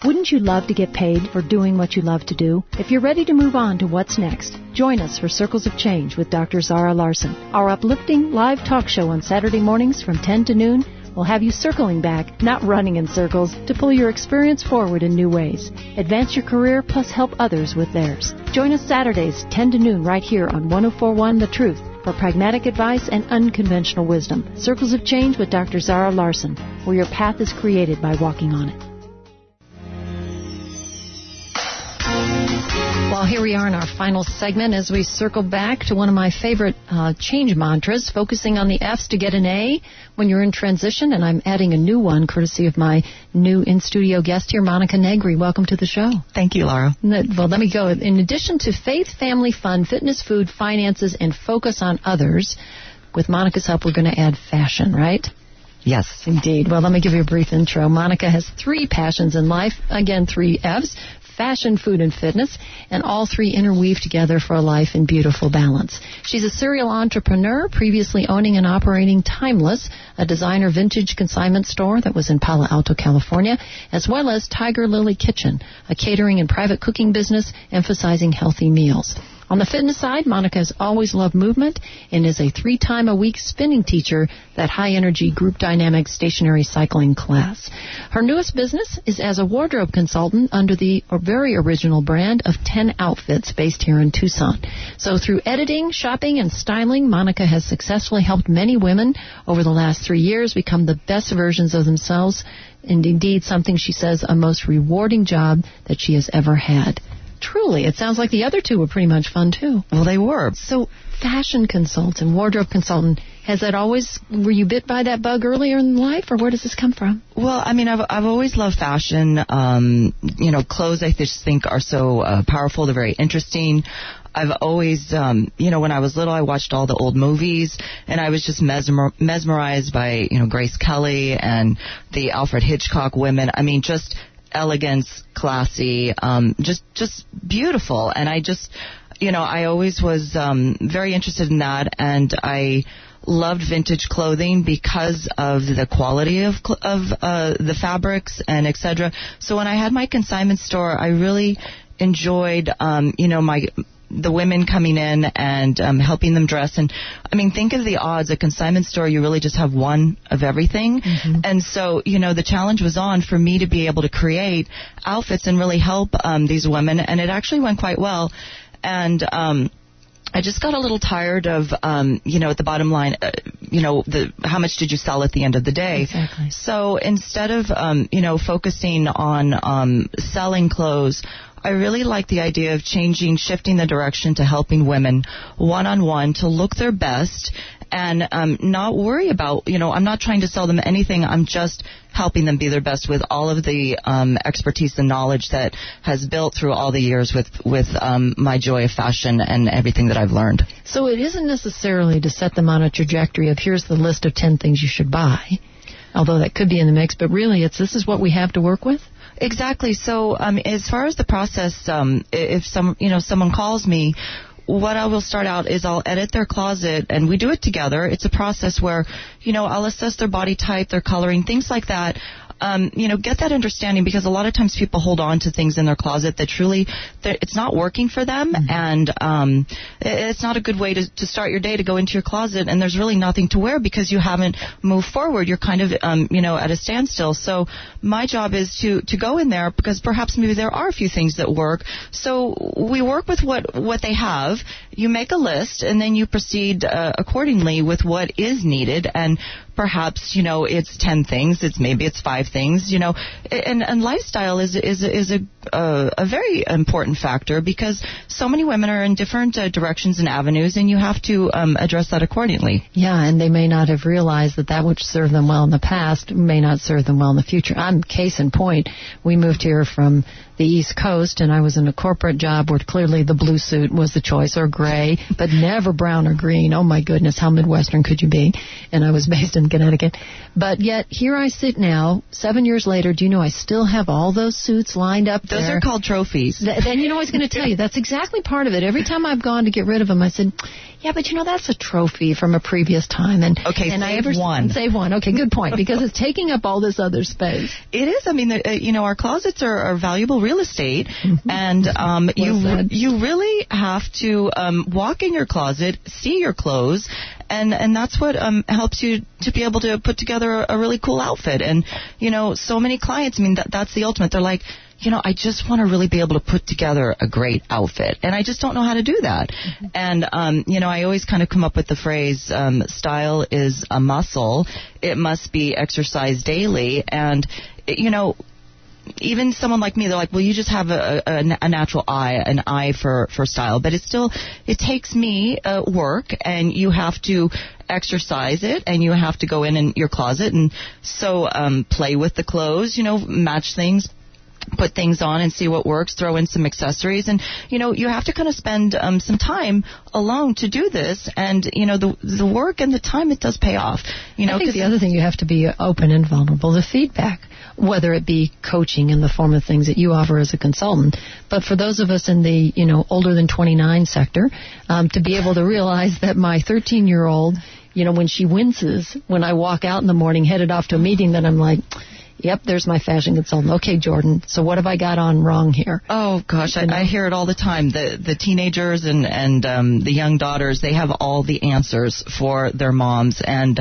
Wouldn't you love to get paid for doing what you love to do? If you're ready to move on to what's next, join us for Circles of Change with Dr. Zara Larson. Our uplifting live talk show on Saturday mornings from 10 to noon will have you circling back, not running in circles, to pull your experience forward in new ways. Advance your career plus help others with theirs. Join us Saturdays 10 to noon right here on 104.1 The Truth for pragmatic advice and unconventional wisdom. Circles of Change with Dr. Zara Larson, where your path is created by walking on it. Well, here we are in our final segment as we circle back to one of my favorite change mantras, focusing on the F's to get an A when you're in transition. And I'm adding a new one, courtesy of my new in-studio guest here, Monica Negri. Welcome to the show. Thank you, Laura. Well, let me go. In addition to faith, family, fun, fitness, food, finances, and focus on others, with Monica's help, we're going to add fashion, right? Yes. Indeed. Well, let me give you a brief intro. Monica has 3 passions in life. Again, 3 F's. Fashion, food, and fitness, and all 3 interweave together for a life in beautiful balance. She's a serial entrepreneur, previously owning and operating Timeless, a designer vintage consignment store that was in Palo Alto, California, as well as Tiger Lily Kitchen, a catering and private cooking business emphasizing healthy meals. On the fitness side, Monica has always loved movement and is a 3-time-a-week spinning teacher at high-energy group dynamic stationary cycling class. Her newest business is as a wardrobe consultant under the very original brand of 10 Outfits based here in Tucson. So through editing, shopping, and styling, Monica has successfully helped many women over the last 3 years become the best versions of themselves, and indeed something she says a most rewarding job that she has ever had. Truly, it sounds like the other 2 were pretty much fun, too. Well, they were. So, fashion consultant, wardrobe consultant, were you bit by that bug earlier in life, or where does this come from? Well, I mean, I've always loved fashion. Clothes I just think are so powerful. They're very interesting. I've always, when I was little, I watched all the old movies, and I was just mesmerized by, Grace Kelly and the Alfred Hitchcock women. I mean, just elegance, classy, just beautiful. And I just, I always was very interested in that, and I loved vintage clothing because of the quality of the fabrics and etc. So when I had my consignment store, I really enjoyed, the women coming in and helping them dress. And, I mean, think of the odds. A consignment store, you really just have one of everything. Mm-hmm. And so, the challenge was on for me to be able to create outfits and really help these women. And it actually went quite well. And I just got a little tired of, at the bottom line, how much did you sell at the end of the day? Exactly. So instead of, focusing on selling clothes, I really like the idea of shifting the direction to helping women one-on-one to look their best and not worry about, I'm not trying to sell them anything. I'm just helping them be their best with all of the expertise and knowledge that has built through all the years with my joy of fashion and everything that I've learned. So it isn't necessarily to set them on a trajectory of here's the list of 10 things you should buy, although that could be in the mix, but really this is what we have to work with? Exactly. So as far as the process, if someone calls me, what I will start out is I'll edit their closet, and we do it together. It's a process where, I'll assess their body type, their coloring, things like that. Get that understanding, because a lot of times people hold on to things in their closet that truly, it's not working for them, mm-hmm. and it's not a good way to start your day, to go into your closet, and there's really nothing to wear because you haven't moved forward. You're kind of, at a standstill. So my job is to go in there, because perhaps maybe there are a few things that work. So we work with what they have. You make a list, and then you proceed accordingly with what is needed, and perhaps, it's 10 things, it's 5 things, and lifestyle is a very important factor, because so many women are in different directions and avenues, and you have to address that accordingly. Yeah, and they may not have realized that which served them well in the past may not serve them well in the future. I'm case in point. We moved here from the East Coast, and I was in a corporate job where clearly the blue suit was the choice, or gray, but never brown or green. Oh my goodness, how Midwestern could you be? And I was based in in Connecticut. But yet, here I sit now, 7 years later. Do you know I still have all those suits lined up there? Those are called trophies. Then you know I was going to tell you, that's exactly part of it. Every time I've gone to get rid of them, I said, yeah, but that's a trophy from a previous time. And save one. Save one. Okay, good point, because it's taking up all this other space. It is. I mean, our closets are valuable real estate, and you really have to walk in your closet, see your clothes, and that's what helps you to be able to put together a really cool outfit. And, so many clients, I mean, that's the ultimate. They're like, I just want to really be able to put together a great outfit, and I just don't know how to do that. And, I always kind of come up with the phrase, style is a muscle. It must be exercised daily. And, even someone like me, they're like, well, you just have a natural eye, an eye for style. But it takes me work, and you have to exercise it, and you have to go in your closet and play with the clothes, match things, put things on and see what works, throw in some accessories. And, you have to kind of spend some time alone to do this. And, the work and the time, it does pay off. I think the other thing, you have to be open and vulnerable to feedback, whether it be coaching in the form of things that you offer as a consultant. But for those of us in the, older than 29 sector, to be able to realize that my 13-year-old, when she winces, when I walk out in the morning, headed off to a meeting, then I'm like, yep, there's my fashion consultant. Okay, Jordan, so what have I got on wrong here? Oh, gosh, I hear it all the time. The teenagers and the young daughters, they have all the answers for their moms. And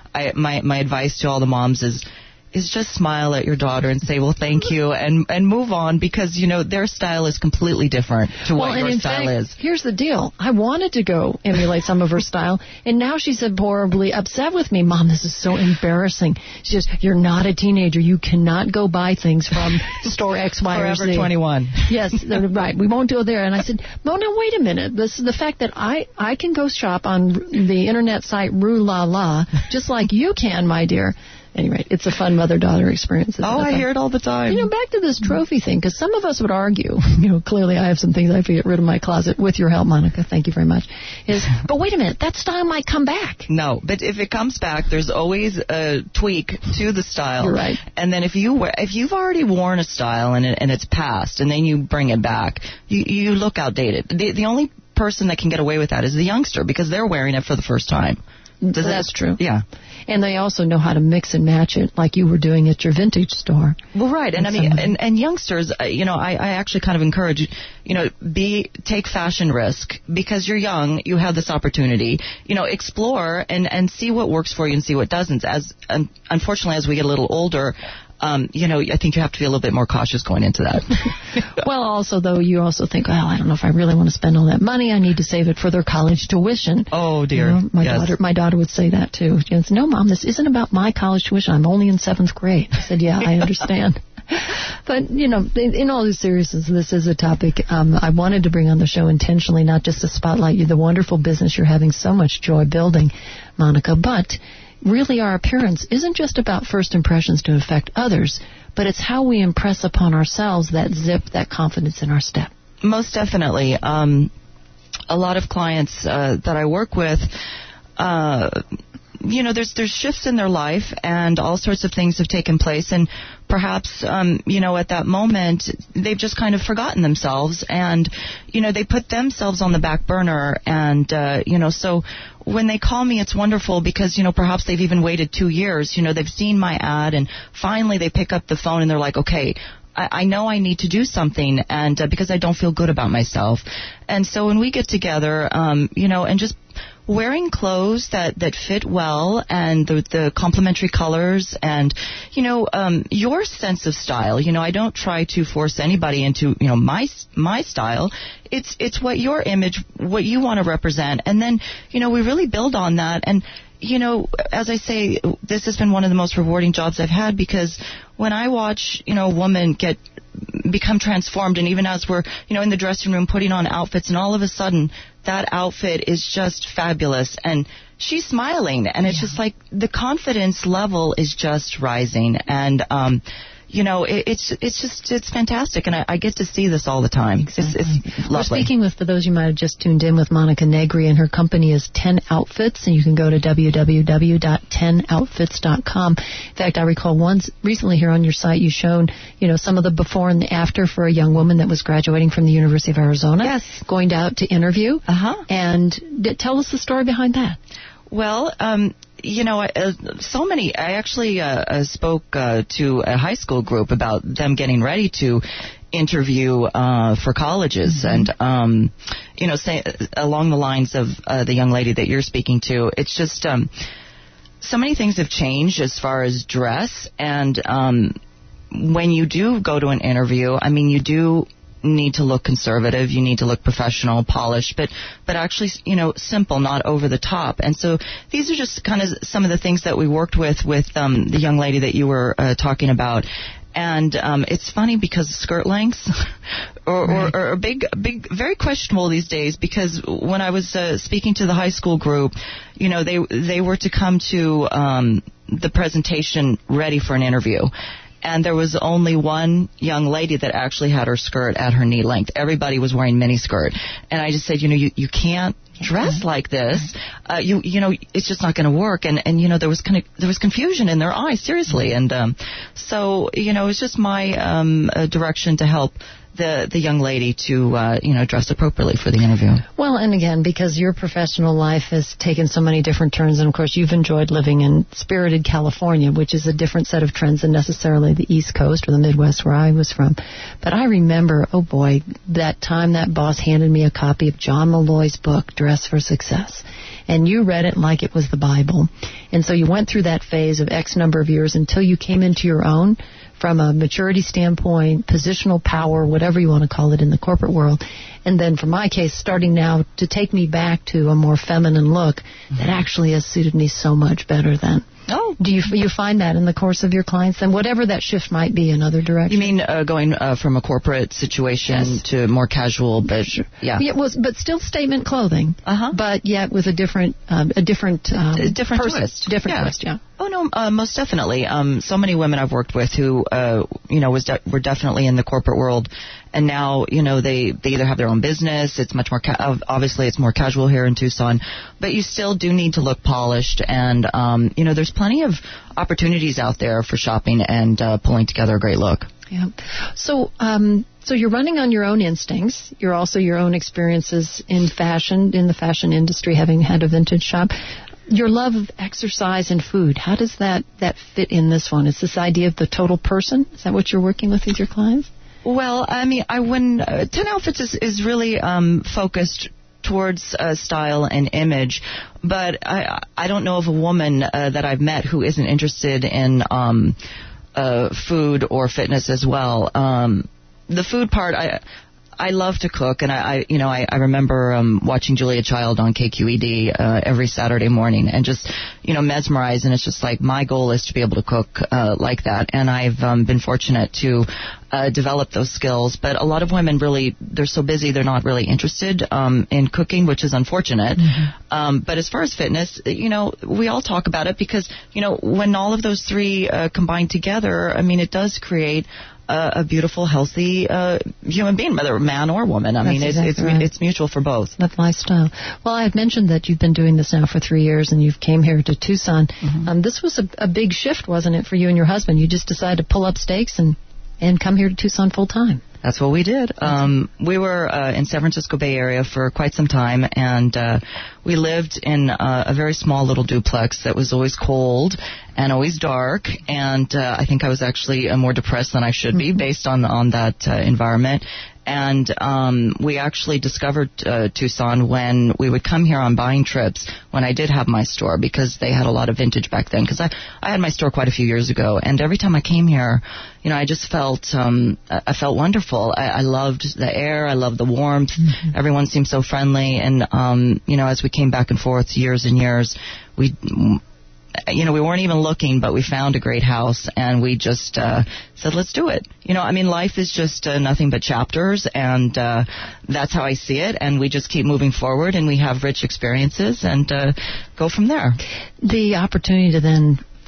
my advice to all the moms is just smile at your daughter and say, well, thank you, and move on, because, their style is completely different to what your style is. Here's the deal. I wanted to go emulate some of her style, and now she's horribly upset with me. Mom, this is so embarrassing. She says, you're not a teenager. You cannot go buy things from store X, Y, or Z. Forever 21. Yes, right. We won't go there. And I said, well, now, wait a minute. This is the fact that I can go shop on the internet site Rue La La, just like you can, my dear. Anyway, it's a fun mother-daughter experience. I hear it all the time. Back to this trophy thing, because some of us would argue, clearly I have some things I have to get rid of my closet with your help, Monica. Thank you very much. But wait a minute, that style might come back. No, but if it comes back, there's always a tweak to the style. You're right. And then if you've already worn a style and it's passed, and then you bring it back, you look outdated. The only person that can get away with that is the youngster, because they're wearing it for the first time. That's true. Yeah. And they also know how to mix and match it, like you were doing at your vintage store. Well, right. And I mean, and youngsters, I actually kind of encourage, take fashion risk, because you're young, you have this opportunity, explore and see what works for you and see what doesn't. Unfortunately, as we get a little older, I think you have to be a little bit more cautious going into that. Well, also, though, you also think, well, I don't know if I really want to spend all that money. I need to save it for their college tuition. Oh, dear. My daughter would say that, too. She says, no, Mom, this isn't about my college tuition. I'm only in 7th grade. I said, yeah, I understand. But, in all seriousness, this is a topic I wanted to bring on the show intentionally, not just to spotlight you, the wonderful business you're having so much joy building, Monica, but really our appearance isn't just about first impressions to affect others, but it's how we impress upon ourselves that zip, that confidence in our step. Most definitely. A lot of clients that I work with, there's shifts in their life, and all sorts of things have taken place, and perhaps, at that moment, they've just kind of forgotten themselves, and, they put themselves on the back burner, and, so when they call me, it's wonderful because, perhaps they've even waited 2 years, they've seen my ad, and finally they pick up the phone and they're like, okay, I know I need to do something, and because I don't feel good about myself. And so when we get together, and just wearing clothes that fit well, and the complementary colors, and your sense of style. I don't try to force anybody into my style. It's what your image, what you want to represent, and then we really build on that. And as I say, this has been one of the most rewarding jobs I've had, because when I watch a woman become transformed, and even as we're in the dressing room putting on outfits, and all of a sudden that outfit is just fabulous, and she's smiling, and it's just like the confidence level is just rising. And it's fantastic, and I get to see this all the time. Exactly. It's lovely. We're speaking with, for those you might have just tuned in, with Monica Negri, and her company is 10 Outfits, and you can go to www.10outfits.com. In fact, I recall once recently here on your site you've shown, some of the before and the after for a young woman that was graduating from the University of Arizona. Yes. Going out to interview. And tell us the story behind that. Well, so many. I actually spoke to a high school group about them getting ready to interview for colleges, and say along the lines of the young lady that you're speaking to. It's just so many things have changed as far as dress, and when you do go to an interview, you do need to look conservative, you need to look professional, polished, but actually, simple, not over the top. And so these are just kind of some of the things that we worked with the young lady that you were talking about. And it's funny because skirt lengths are big, very questionable these days, because when I was speaking to the high school group, they were to come to the presentation ready for an interview. And there was only one young lady that actually had her skirt at her knee length. Everybody was wearing mini skirt. And I just said, you can't dress like this. It's just not going to work. And there was confusion in their eyes, seriously. And so it's just my direction to help the young lady to dress appropriately for the interview. Well, and again, because your professional life has taken so many different turns, and of course you've enjoyed living in spirited California, which is a different set of trends than necessarily the East Coast or the Midwest where I was from. But I remember, oh boy, that time that boss handed me a copy of John Malloy's book, Dress for Success. And you read it like it was the Bible. And so you went through that phase of X number of years until you came into your own, from a maturity standpoint, positional power, whatever you want to call it in the corporate world. And then for my case, starting now to take me back to a more feminine look that actually has suited me so much better than. Oh. Do you find that in the course of your clients, and whatever that shift might be in other directions? You mean going from a corporate situation to more casual, but yeah. Yeah, but still statement clothing. But yet with a different twist. Different twist, yeah. Oh no, most definitely. So many women I've worked with who were definitely in the corporate world, and now they either have their own business. It's much more obviously it's more casual here in Tucson, but you still do need to look polished, and there's plenty of opportunities out there for shopping and pulling together a great look. Yeah. So you're running on your own instincts. You're also your own experiences in fashion, in the fashion industry, having had a vintage shop. Your love of exercise and food, how does that fit in this one? Is this idea of the total person? Is that what you're working with your clients? Well, 10 Outfits is really focused towards style and image, but I don't know of a woman that I've met who isn't interested in food or fitness as well. The food part, I love to cook, and I remember watching Julia Child on KQED every Saturday morning, and just mesmerized. And it's just like my goal is to be able to cook like that, and I've been fortunate to develop those skills. But a lot of women they're so busy they're not really interested in cooking, which is unfortunate. But as far as fitness, we all talk about it because when all of those three combine together, it does create a beautiful, healthy human being, whether man or woman. It's mutual for both. That lifestyle. Well, I had mentioned that you've been doing this now for 3 years, and you've came here to Tucson. This was a big shift, wasn't it, for you and your husband? You just decided to pull up stakes and come here to Tucson full time. That's what we did. We were in San Francisco Bay Area for quite some time, and we lived in a very small little duplex that was always cold and always dark, and I think I was actually more depressed than I should be based on that environment. And we actually discovered Tucson when we would come here on buying trips when I did have my store, because they had a lot of vintage back then, because I had my store quite a few years ago. And every time I came here, I just felt I felt wonderful. I loved the air. I loved the warmth. Everyone seemed so friendly. And, as we came back and forth years and years, we weren't even looking, but we found a great house, and we just said, let's do it. Life is just nothing but chapters, and that's how I see it, and we just keep moving forward, and we have rich experiences, and go from there. The opportunity to then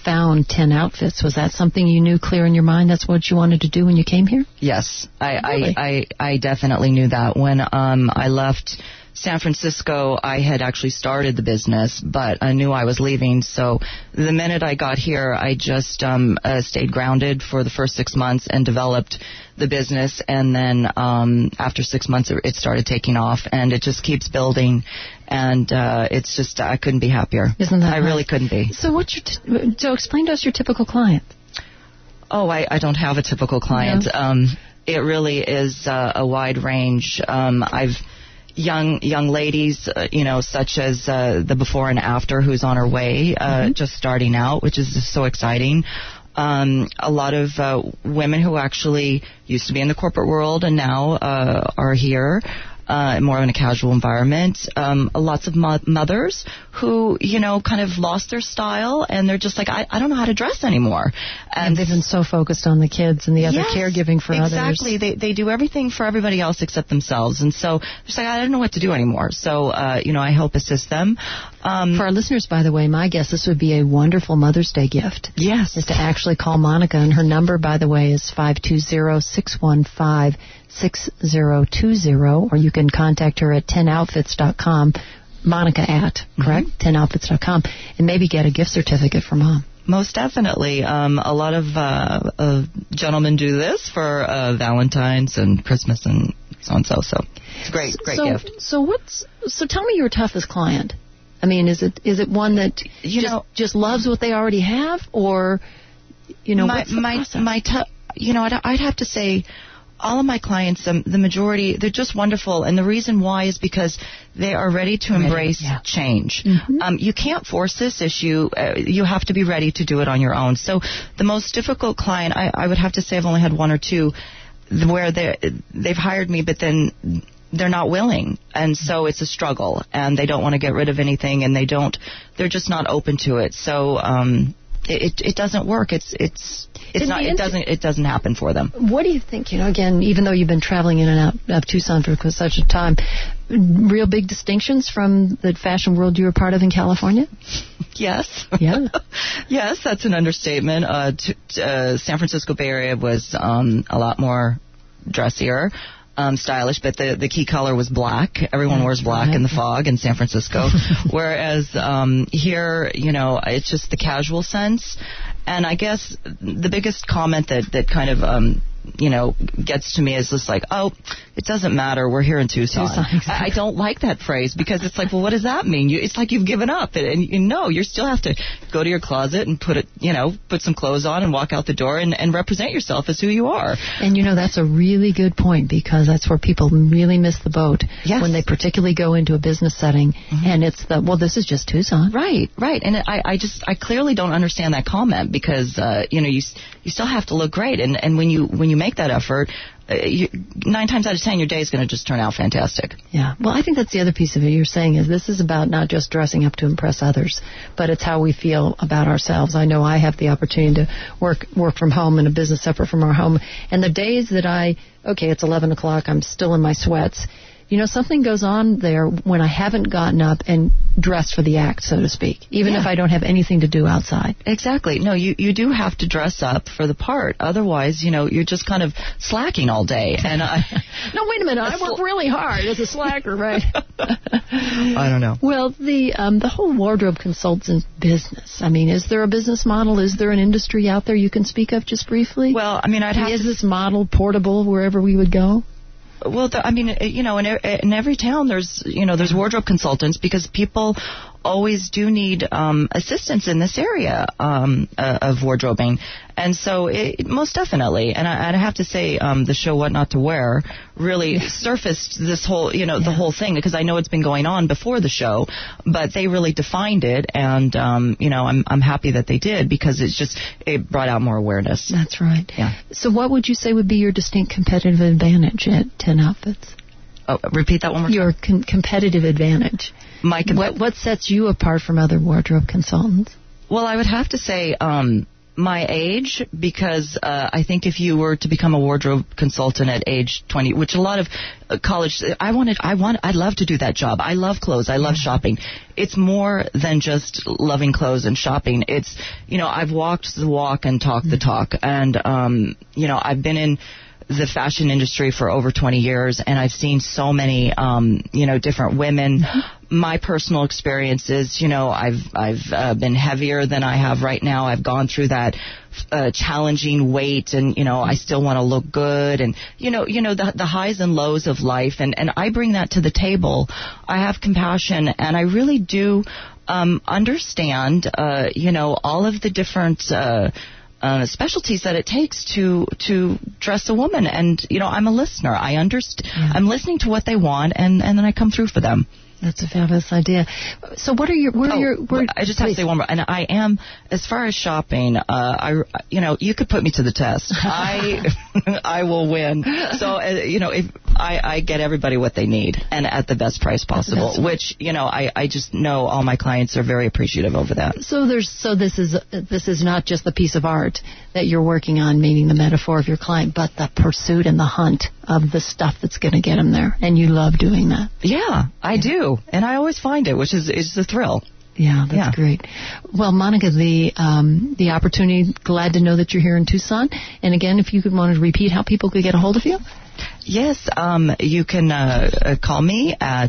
found 10 Outfits, was that something you knew clear in your mind that's what you wanted to do when you came here? Yes, Really? I definitely knew that. When I left San Francisco, I had actually started the business, but I knew I was leaving. So the minute I got here, I just stayed grounded for the first 6 months and developed the business. And then after 6 months, it started taking off, and it just keeps building. And it's just, I couldn't be happier. Isn't that I really couldn't be. So so explain to us your typical client. Oh, I don't have a typical client. No. It really is a wide range. I've young ladies, such as the before and after, who's on her way, just starting out, which is just so exciting. A lot of women who actually used to be in the corporate world and now are here. More in a casual environment. Lots of mothers who, kind of lost their style, and they're just like, I don't know how to dress anymore. And they've been so focused on the kids and the other caregiving for others. Exactly. They do everything for everybody else except themselves. And so they're just like, I don't know what to do anymore. So, I help assist them. For our listeners, by the way, my guess this would be a wonderful Mother's Day gift. Yes. Is to actually call Monica, and her number, by the way, is 520-615-6020, or you can contact her at 10outfits.com, Monica at, correct? 10outfits.com, and maybe get a gift certificate for Mom. Most definitely. A lot of gentlemen do this for Valentine's and Christmas and so on. So it's a great gift. So tell me your toughest client. I mean, is it one that just loves what they already have, or what's the process? I'd have to say, all of my clients, the majority, they're just wonderful, and the reason why is because they are ready to embrace change. Mm-hmm. You can't force this issue. You have to be ready to do it on your own. So the most difficult client, I would have to say, I've only had one or two where they've hired me, but then they're not willing, and so it's a struggle, and they don't want to get rid of anything, and they're just not open to it. So it doesn't work. It doesn't happen for them. What do you think? Again, even though you've been traveling in and out of Tucson for such a time, real big distinctions from the fashion world you were part of in California? Yes. Yeah. Yes, that's an understatement. San Francisco Bay Area was a lot more dressier. Stylish, but the key color was black. Everyone wears black in the fog in San Francisco. Whereas here, it's just the casual sense. And I guess the biggest comment that kind of gets to me is just like, oh, it doesn't matter, we're here in Tucson. Exactly. I don't like that phrase, because it's like, well, what does that mean? It's like you've given up, and you still have to go to your closet and put some clothes on and walk out the door and represent yourself as who you are. And that's a really good point, because that's where people really miss the boat when they particularly go into a business setting, and it's this is just Tucson. Right. And I clearly don't understand that comment, because you still have to look great, and when you make that effort, 9 times out of 10 your day is going to just turn out fantastic. Yeah. Well, I think that's the other piece of it you're saying, is this is about not just dressing up to impress others, but it's how we feel about ourselves. I know I have the opportunity to work from home in a business separate from our home, and the days that it's 11 o'clock, I'm still in my sweats. Something goes on there when I haven't gotten up and dressed for the act, so to speak, even if I don't have anything to do outside. Exactly. No, you do have to dress up for the part. Otherwise, you're just kind of slacking all day. And no, wait a minute. I work really hard as a slacker, right? I don't know. Well, the whole wardrobe consultant business, I mean, is there a business model? Is there an industry out there you can speak of just briefly? Well, I mean, is this model portable wherever we would go? Well, in every town there's wardrobe consultants, because people always do need assistance in this area of wardrobing. And so most definitely. And I'd have to say the show What Not to Wear really surfaced this whole, the whole thing, because I know it's been going on before the show, but they really defined it. And, I'm happy that they did, because it brought out more awareness. That's right. Yeah. So what would you say would be your distinct competitive advantage at 10 Outfits? Oh, repeat that one more time. Your competitive advantage. What sets you apart from other wardrobe consultants? Well, I would have to say, my age, because I think if you were to become a wardrobe consultant at age 20, which a lot of college, I'd love to do that job. I love clothes. I love shopping. It's more than just loving clothes and shopping. It's, I've walked the walk and talked the talk. And, I've been in the fashion industry for over 20 years, and I've seen so many, different women. My personal experiences, I've been heavier than I have right now. I've gone through that challenging weight, and I still want to look good, and the highs and lows of life, and I bring that to the table. I have compassion, and I really do understand, all of the different specialties that it takes to dress a woman. And I'm a listener. I understand. Yeah. I'm listening to what they want, and then I come through for them. That's a fabulous idea. So what are your... I just have to say one more. And I am, as far as shopping, you could put me to the test. I will win. So, if I get everybody what they need, and at the best price possible, which, I just know all my clients are very appreciative over that. So this is not just the piece of art that you're working on, meaning the metaphor of your client, but the pursuit and the hunt of the stuff that's going to get them there. And you love doing that. Yeah, I do. And I always find it, which is a thrill. Yeah, that's great. Well, Monica, the opportunity, glad to know that you're here in Tucson. And again, if you could want to repeat how people could get a hold of you. Yes, you can call me at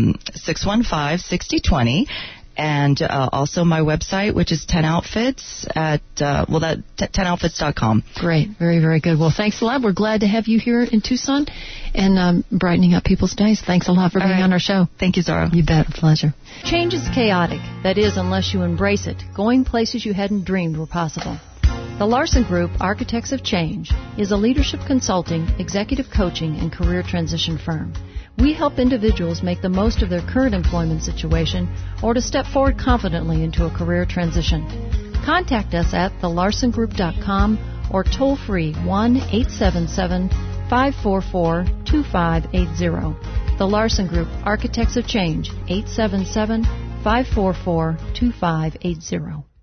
615-6020. And also my website, which is 10outfits at 10outfits.com. Great. Very, very good. Well, thanks a lot. We're glad to have you here in Tucson and brightening up people's days. Thanks a lot for being on our show. Thank you, Zara. You bet. A pleasure. Change is chaotic. That is, unless you embrace it. Going places you hadn't dreamed were possible. The Larson Group, Architects of Change, is a leadership consulting, executive coaching, and career transition firm. We help individuals make the most of their current employment situation or to step forward confidently into a career transition. Contact us at thelarsongroup.com or toll free 1-877-544-2580. The Larson Group, Architects of Change, 877-544-2580.